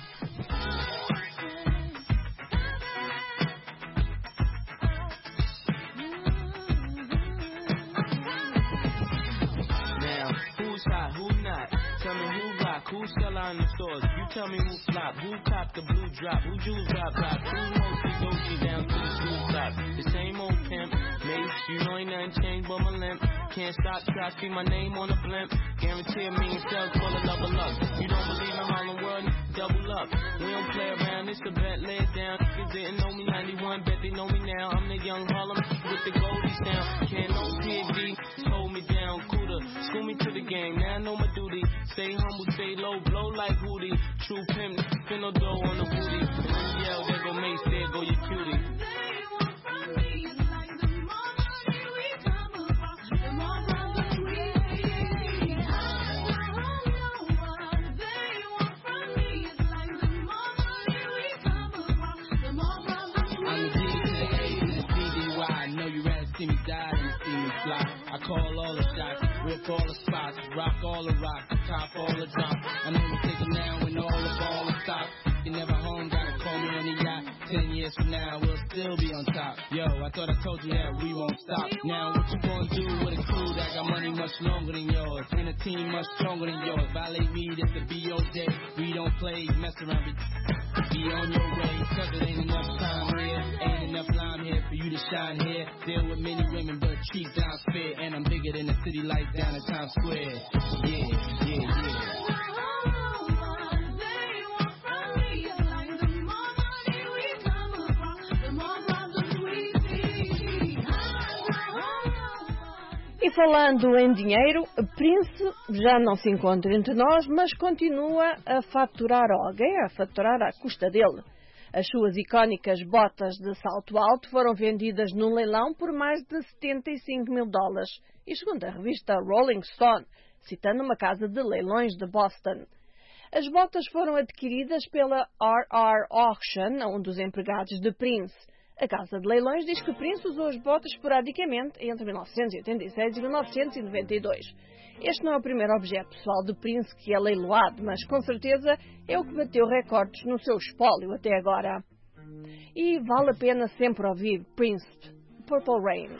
Who sell out in the stores? You tell me who flop, who cop the blue drop, who jewels got blocked, who mostly Gucci down to the school top. The same old pimp, mace, you know ain't nothing changed but my limp. Can't stop till I see my name on the blimp. Guarantee a million sales full of love and luck. You don't believe in Harlem World? Double up. We don't play around, it's a bet, lay it down. Niggas didn't know me 91, bet they know me now. I'm the young Harlem with the Goldie sound. Can't no PhD, hold me down, cooler. School me to the game, now I know my duty. Stay humble, stay low, blow like Hootie. True pimp, spin no dough on the booty. And when you yell, there go Mace, there go your cutie. I call all the shots, rip all the spots, rock all the rocks, top all the drops. I know you take it now when all the ball is stopped. You never home, gotta call me on the yacht. 10 years from now, we'll still be on top. Yo, I thought I told you that we won't stop. Now, what you gonna do with a crew that got money much longer than yours? And a team much stronger than yours. Violate me, this the BOJ. We don't play, mess around, be on your way. Cause it ain't enough time here, ain't enough lime here for you to shine here. Deal with many women, but treat down fair. And I'm bigger than the city lights down in Times Square. Yeah.
E falando em dinheiro, Prince já não se encontra entre nós, mas continua a faturar alguém, a faturar à custa dele. As suas icónicas botas de salto alto foram vendidas num leilão por mais de 75 mil dólares. E segundo a revista Rolling Stone, citando uma casa de leilões de Boston. As botas foram adquiridas pela RR Auction, um dos empregados de Prince. A casa de leilões diz que Prince usou as botas esporadicamente entre 1986 e 1992. Este não é o primeiro objeto pessoal de Prince que é leiloado, mas com certeza é o que bateu recordes no seu espólio até agora. E vale a pena sempre ouvir Prince, Purple Rain.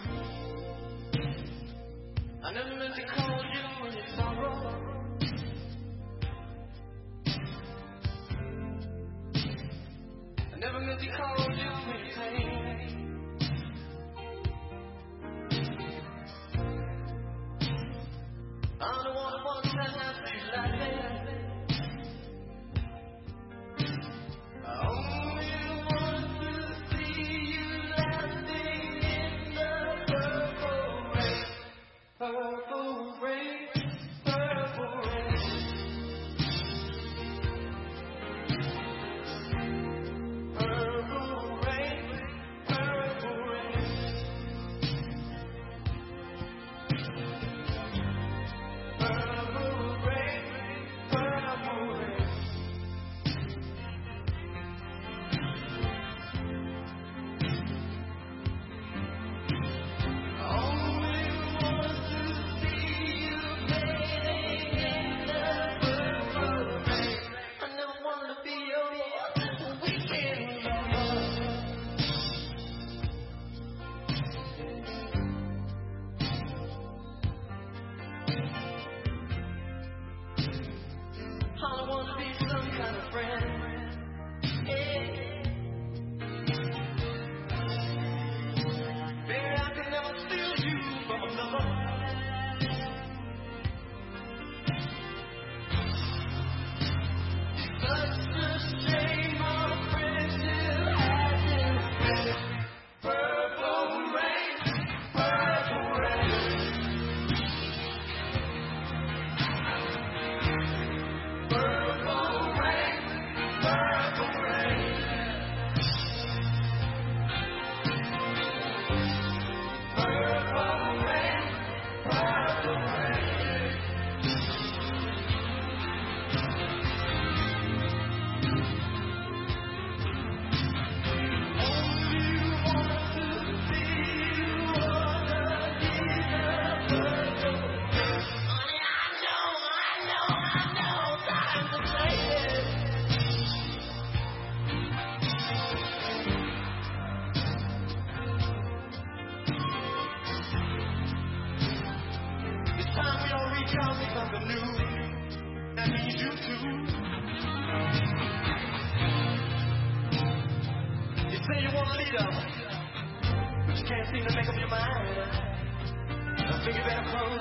say you want a leader, but you can't seem to make up your mind. I think you better come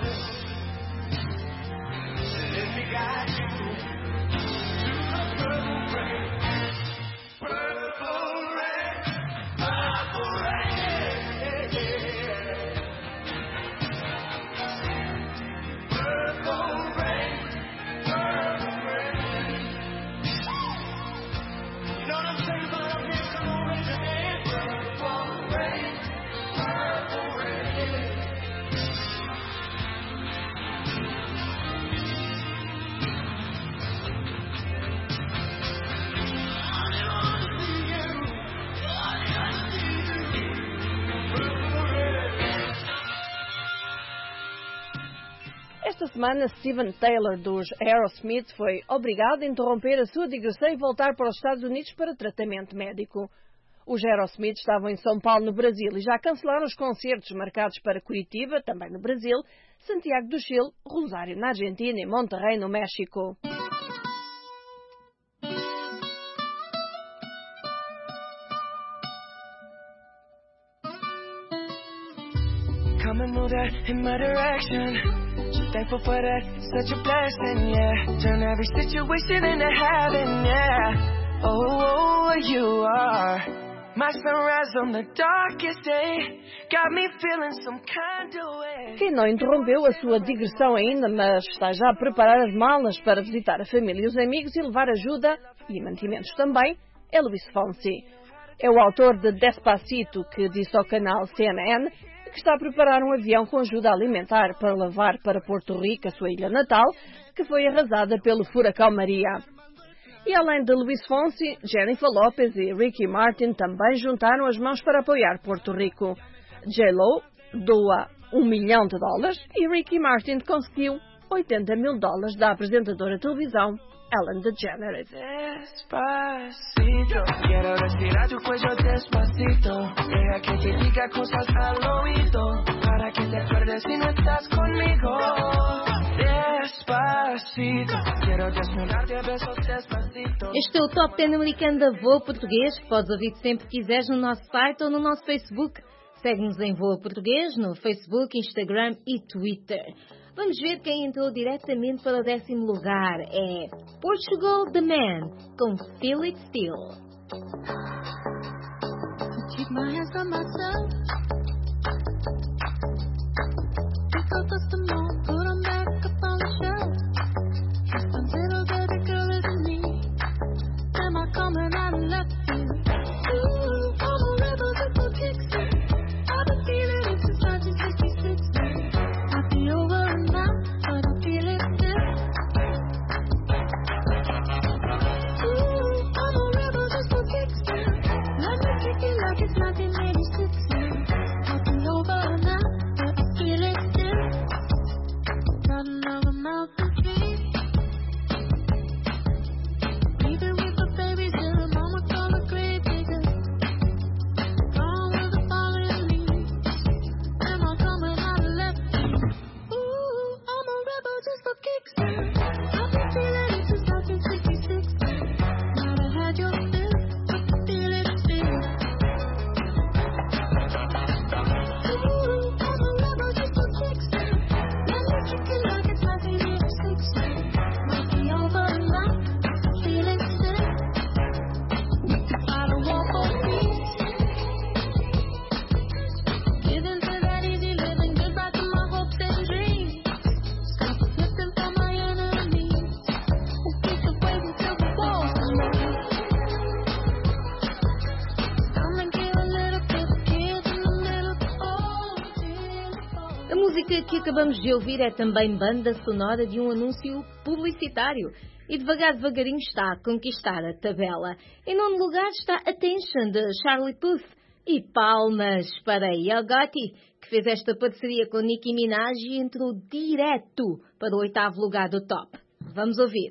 and let me guide you to the purple rain. Purple rain, purple rain. Purple rain, purple rain. You know what I'm saying about up here? Come on, raise your hand. Purple rain, purple rain.
Esta semana, Steven Taylor, dos Aerosmith, foi obrigado a interromper a sua digressão e voltar para os Estados Unidos para tratamento médico. Os Aerosmith estavam em São Paulo, no Brasil, e já cancelaram os concertos marcados para Curitiba, também no Brasil, Santiago do Chile, Rosário, na Argentina e Monterrey, no México.
Come and move that in my direction. So thankful for that, such a blessing, yeah. Turn every situation into heaven, yeah. Oh, you are my sunrise on the darkest day. Got me feeling some kind of way.
Quem não interrompeu a sua digressão ainda, mas está já a preparar as malas para visitar a família e os amigos e levar ajuda e mantimentos também, é Luís Fonsi. É o autor de Despacito, que disse ao canal CNN que está a preparar um avião com ajuda alimentar para levar para Porto Rico, a sua ilha natal, que foi arrasada pelo furacão Maria. E além de Luís Fonsi, Jennifer Lopez e Ricky Martin também juntaram as mãos para apoiar Porto Rico. J-Lo doa $1 milhão e Ricky Martin conseguiu $80 mil da apresentadora de televisão Ellen DeGeneres.
Despacito, quiero respirar tu cuello despacito. Deja que te diga cosas al oído, para que te acuerdes si no estás conmigo. Despacito, quiero desnudarte a besos despacito.
Este é o Top 10 americano da Voa Português. Podes ouvir sempre que quiseres no nosso site ou no nosso Facebook. Segue-nos em Voa Português no Facebook, Instagram e Twitter. Vamos ver quem entrou diretamente para o 10º lugar. É Portugal The Man, com Feel It Still.
Keep my hands on myself. Pick up the more, put them back up on the shelf. Just a little baby girl isn't me. Am I coming out and left you? Ooh, I'm a rebel just for kicks. I've been feeling it since 1966. Might be over now, but I feel it still. Ooh, I'm a rebel just for kicks. Let me kick it like it's 1986. Might be over now, but I feel it still. Got another mouth to feed. Even with the baby still, mama call a grave digger. Gone with the falling leaves. Am I coming out of left field? Ooh, I'm a rebel just for kicks. I've been feeling it since 1966. Might have had your fill, but I feel it still. Ooh, I'm a rebel just for kicks. Let me kick it like it's 1986. Might be over now, I feel it still. I don't want for peace. Giving to that easy living, goodbye to my hopes and dreams. Stop flipping for my enemies who keep us waiting till the walls come down. Come and give a little to the kids in the middle. Oh, till
A música que acabamos de ouvir é também banda sonora de um anúncio publicitário. E devagarinho está a conquistar a tabela. Em nono lugar está Attention, de Charlie Puth. E palmas para Yogati, que fez esta parceria com Nicki Minaj e entrou direto para o 8º lugar do top. Vamos ouvir.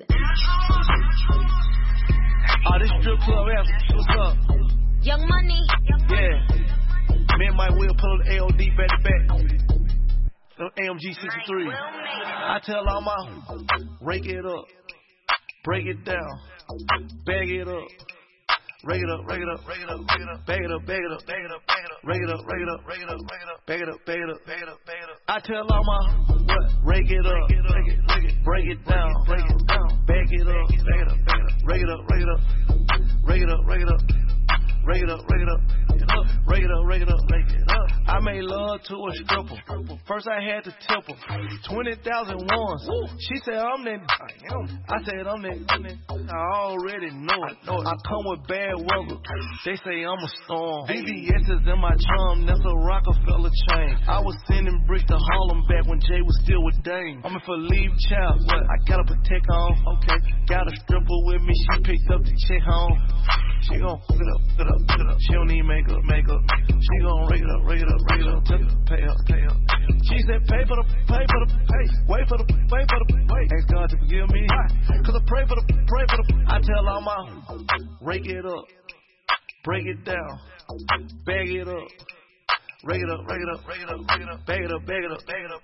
This strip club anthem, what's up?
Young Money.
Yeah. Me and Mike Will pull the AOD back to back. AMG 63. I tell all my rake it up, break it down, bag it up,
Rake it up, bag it up, bag it up, bag it up, rake it up, rake it up, bag it up, bag it up, bag it up. I tell all my rake it up, break it down, bag it up, rake it up, rake it up, rake it up, rake it up, rake it up, rake it up, rake it up. I made love to a stripper. First I had to tip her 20,000 ones. She said I'm that. I said I'm that. I already know it. I come with bad weather. They say I'm a storm. VVS is in my chum. That's a Rockefeller chain. I was sending bricks to Harlem back when Jay was still with Dame. I'm in for leave child. I gotta protect on. Okay. Got a stripper with me. She picked up the check home. She gon' put it up. She don't need makeup. She gon' rake it up. Pay up. She said pay for the pay. Wait for the wait. Ask God to forgive me. Cause I pray for the. I tell all my rake it up. Break it down. Bag it up. Rake it up, bag it up, bag it up, rake it up, bag it up,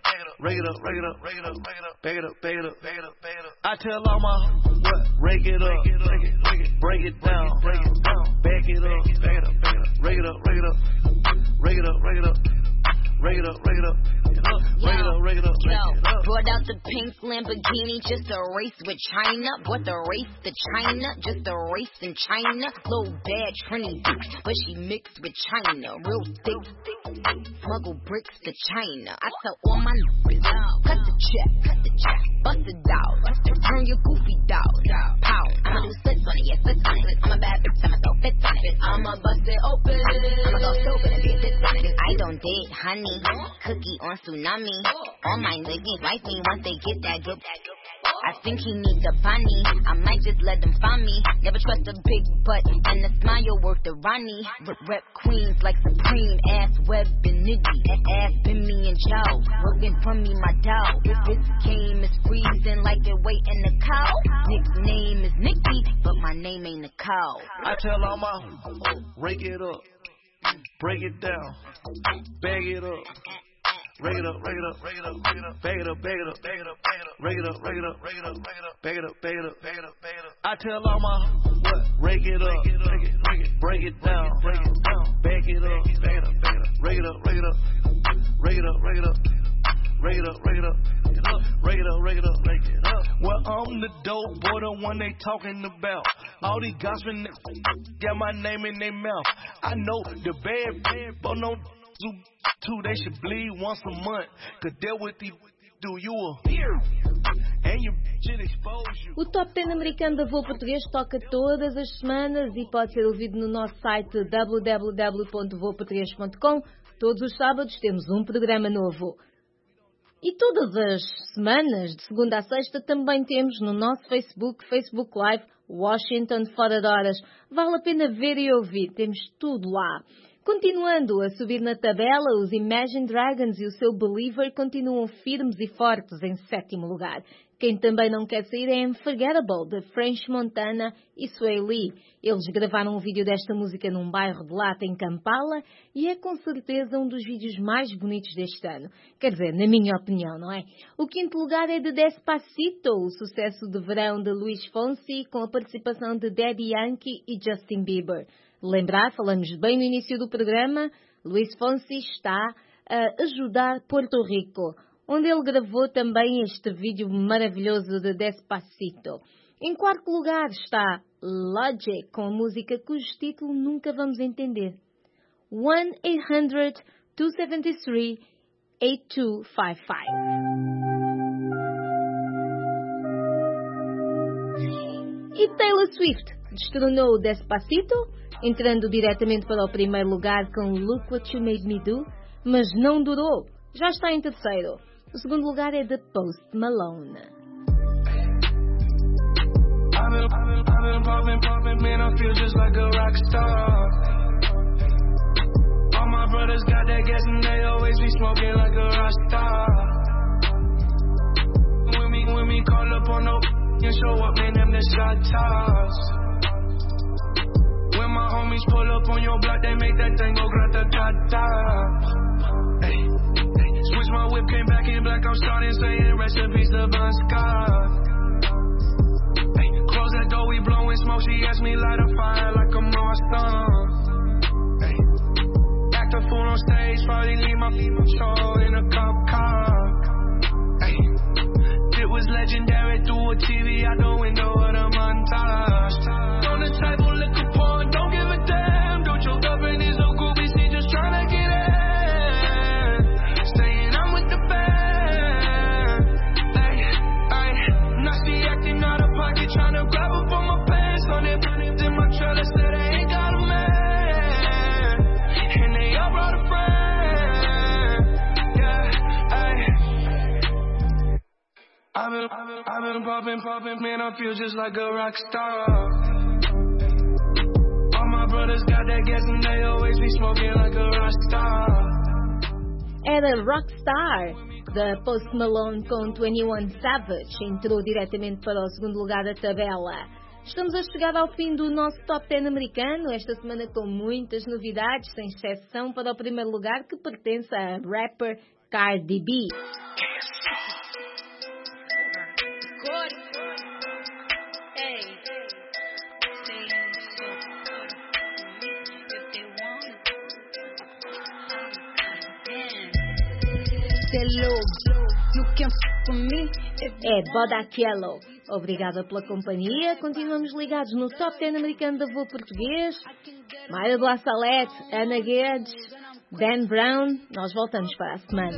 bag it up. I tell all my rake it up, break it down, bag it up, rake it up, rake it up.
Brought out the pink Lamborghini just a race with China. Bought the race to China, just a race in China. Little bad Trini bitch, but she mixed with China. Real thick, smuggle bricks to China. I tell all my niggas, cut the check, bust it out, turn your goofy dog, pound. I'ma do splits on it, yeah, splits on it. I'm a bad bitch, I'ma throw fits on it. I'ma bust it open, I'ma go stupid and get fits on it. I don't date honey, cookie on tsunami. All my niggas like me once they get that good. I think he needs a bunny. I might just let him find me. Never trust a big butt and the smile worth the Ronnie. Rep queens like Supreme, ass Web and Nitty. Ass been me and Joe, working from me my dog. This game is squeezing like they're waiting the cow. Nick's name is Nicky, but my name ain't a cow.
I tell all my rake it up, break it down, bag it up. Rake it up, bag it up, bag it up, rake it up, bag it up. I tell all my rake it up, break it down, bag it up, rake it up, rake it up. Well, I'm the dope boy, the one they talking about. All these gossiping got my name in their mouth. I know the bad, but no. Two, they should bleed once a month. Cause they're what they do you a beer. And you should expose you.
O Top 10 americano da Voo Português toca todas as semanas e pode ser ouvido no nosso site www.vooportugues.com. Todos os sábados temos um programa novo. E todas as semanas, de segunda a sexta, também temos no nosso Facebook Live, Washington Fora de Horas. Vale a pena ver e ouvir, temos tudo lá. Continuando a subir na tabela, os Imagine Dragons e o seu Believer continuam firmes e fortes em 7º lugar. Quem também não quer sair é Unforgettable, de French Montana e Sway Lee. Eles gravaram um vídeo desta música num bairro de Lata, em Kampala, e é com certeza um dos vídeos mais bonitos deste ano. Quer dizer, na minha opinião, não é? O 5º lugar é de Despacito, o sucesso de verão de Luís Fonsi, com a participação de Daddy Yankee e Justin Bieber. Lembrar, falamos bem no início do programa, Luís Fonsi está a ajudar Porto Rico, onde ele gravou também este vídeo maravilhoso de Despacito. Em 4º lugar está Logic, com a música cujo título nunca vamos entender. 1-800-273-8255. E Taylor Swift destronou Despacito, entrando diretamente para o 1º lugar com Look What You Made Me Do, mas não durou, já está em 3º. O 2º lugar é de Post Malone.
I've been popping, man, I feel just like a rock star. All my brothers got that gas and they always be smoking like a rock star. When me call up on no and show up, man, them the shot toss. When my homies pull up on your block, they make that thing go grata-ta-ta. Hey, switch my whip, came back in black, I'm starting saying recipes to Bon Scott. Hey, close that door, we blowing smoke, she asked me light a fire like a Mars probably leave my soul in a cop car. Ay. It was legendary through a TV out the window of the montage. On the table, liquor porn, don't give a damn. Don't choke up in these little groupies, he just tryna get in. Saying I'm with the band. Ay, ay. Now she acting out of pocket, tryna grab up on my pants. On it, put it in my trailer, said I ain't got a man. And they all brought a friend. Yeah, ay. I've been popping, man, I feel just like a rock star. All my brothers got that gas and they always be smoking like a rock star.
Era Rockstar, da Post Malone com 21 Savage, entrou diretamente para o segundo lugar da tabela. Estamos a chegar ao fim do nosso Top 10 americano, esta semana com muitas novidades, sem exceção para o primeiro lugar, que pertence à rapper Cardi B. É Bodak Yellow. Obrigada pela companhia. Continuamos ligados no Top 10 americano da Voo Português. Mayra de La Salette, Ana Guedes, Dan Brown. Nós voltamos para a semana.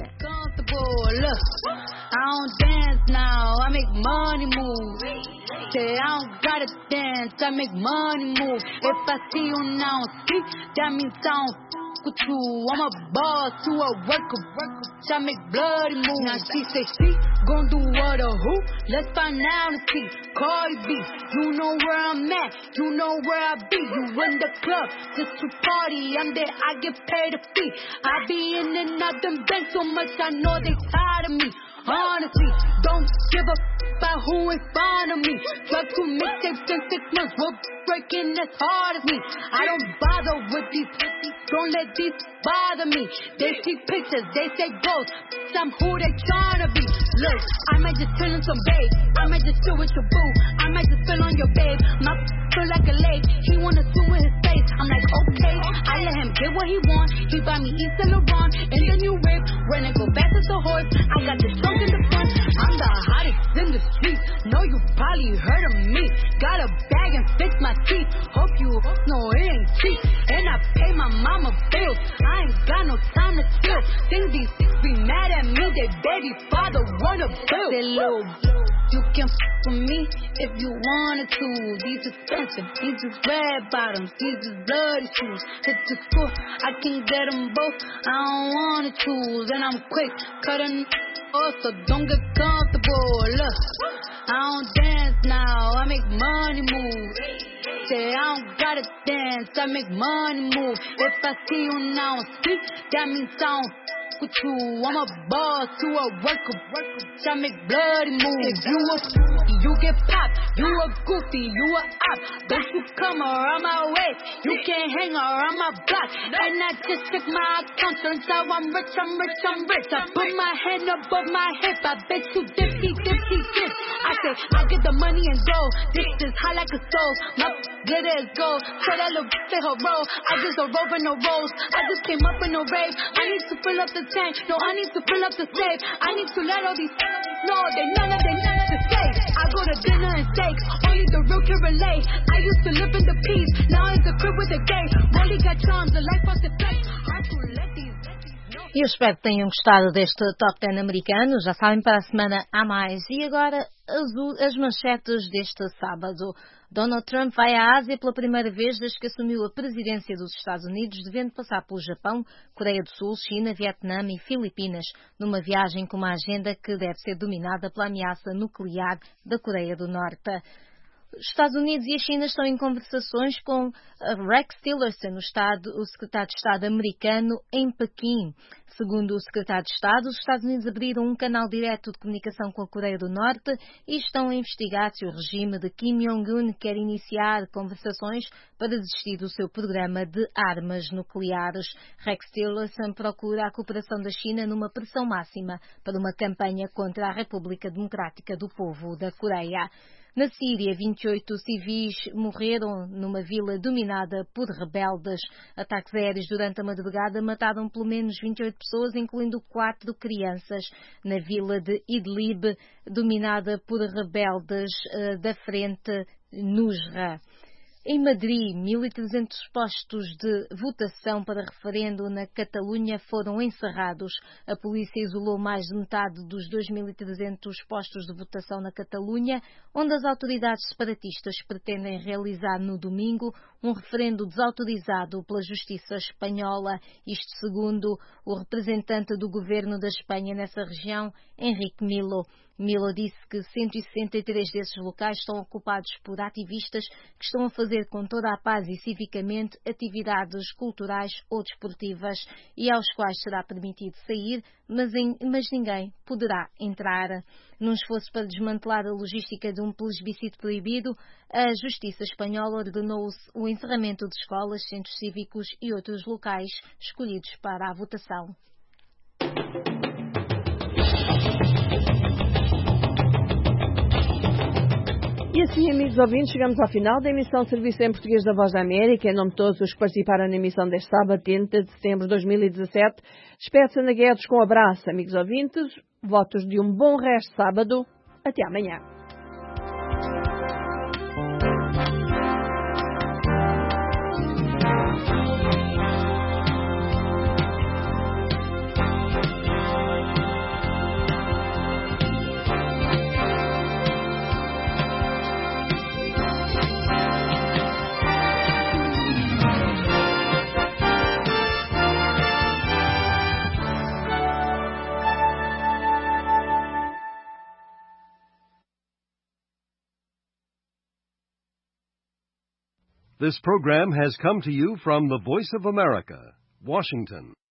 I don't dance now, I make money move. Say I don't gotta dance, I make money move. If I see you now, see, that means I don't with you. I'm a boss to a worker, I make bloody moves. Now she say she gon' do what or who? Let's find out and see. Cardi B, you know where I'm at, you know where I be. You in the club just to party, I'm there, I get paid a fee. I be in and out them banks so much, I know they tired of me. Honestly, don't give a about who in front of me. Drug to mixtapes in 6 months, we're breaking as hard as me. I don't bother with these, don't let these bother me. They see pictures, they say ghosts, I'm who they tryna be. Look, I might just chill in some babe, I might just chill with your boo, I might just spill on your babe. My feel like a lake, he wanna swim with his face. I'm like, okay, I let him get what he want. He buy me East and Laurent and the new whip. When I go back as a horse, I got the trunk in the front. I'm the hottest in the streets. Know you probably heard of me. Got a bag and fix my teeth. Hope you know it ain't cheap. And I pay my mama bills. I ain't got no time to chill. Think these be mad at me. They baby father wanna build. Say, little, you can with me if you wanted to. These expensive, these is red bottoms, these is bloody shoes. Hit the school, I can get them both. I don't wanna choose, and I'm quick cutting off, so don't get comfortable. Look, I don't dance now, I make money move. Say I don't gotta dance, I make money move. If I see you now speak, that means I don't with you. I'm a boss to a worker, I make bloody moves. If you get popped, you a goofy, you a op. Don't you come around my way, you can't hang around my block. And I just check my account, turns out I'm rich, I'm rich, I'm rich. I put my hand above my hip, I bet you dipsy, dipsy, dip. I say, I get the money and go, this is hot like a stove. My glitter is gold, so that little fit her roll. I just a rope and no rolls, I just came up in no rave. I need to fill up the tank, no, I need to fill up the safe. I need to let all these know they none of them to say. I go to dinner and steaks, only the real can relate. I used to live in the peace, now it's a crib with a gay. Rolly got charms, the life of the flex. Hard to let these.
Eu espero que tenham gostado deste Top 10 americano. Já sabem, para a semana há mais. E agora, as manchetes deste sábado. Donald Trump vai à Ásia pela primeira vez desde que assumiu a presidência dos Estados Unidos, devendo passar pelo Japão, Coreia do Sul, China, Vietnã e Filipinas, numa viagem com uma agenda que deve ser dominada pela ameaça nuclear da Coreia do Norte. Os Estados Unidos e a China estão em conversações com Rex Tillerson, o secretário de Estado americano, em Pequim. Segundo o secretário de Estado, os Estados Unidos abriram um canal direto de comunicação com a Coreia do Norte e estão a investigar se o regime de Kim Jong-un quer iniciar conversações para desistir do seu programa de armas nucleares. Rex Tillerson procura a cooperação da China numa pressão máxima para uma campanha contra a República Democrática do Povo da Coreia. Na Síria, 28 civis morreram numa vila dominada por rebeldes. Ataques aéreos durante a madrugada mataram pelo menos 28 pessoas, incluindo 4 crianças, na vila de Idlib, dominada por rebeldes da Frente Nusra. Em Madrid, 1.300 postos de votação para referendo na Catalunha foram encerrados. A polícia isolou mais de metade dos 2.300 postos de votação na Catalunha, onde as autoridades separatistas pretendem realizar no domingo um referendo desautorizado pela justiça espanhola, isto segundo o representante do governo da Espanha nessa região, Enrique Millo. Millo disse que 163 desses locais estão ocupados por ativistas que estão a fazer com toda a paz e civicamente atividades culturais ou desportivas e aos quais será permitido sair, mas ninguém poderá entrar. Num esforço para desmantelar a logística de um plebiscito proibido, a Justiça Espanhola ordenou o encerramento de escolas, centros cívicos e outros locais escolhidos para a votação.
E assim, amigos ouvintes, chegamos ao final da emissão de Serviço em Português da Voz da América. Em nome de todos os que participaram na emissão deste sábado, 30 de setembro de 2017, despede-se Ana Guedes com um abraço, amigos ouvintes. Votos de um bom resto de sábado. Até amanhã.
This program has come to you from the Voice of America, Washington.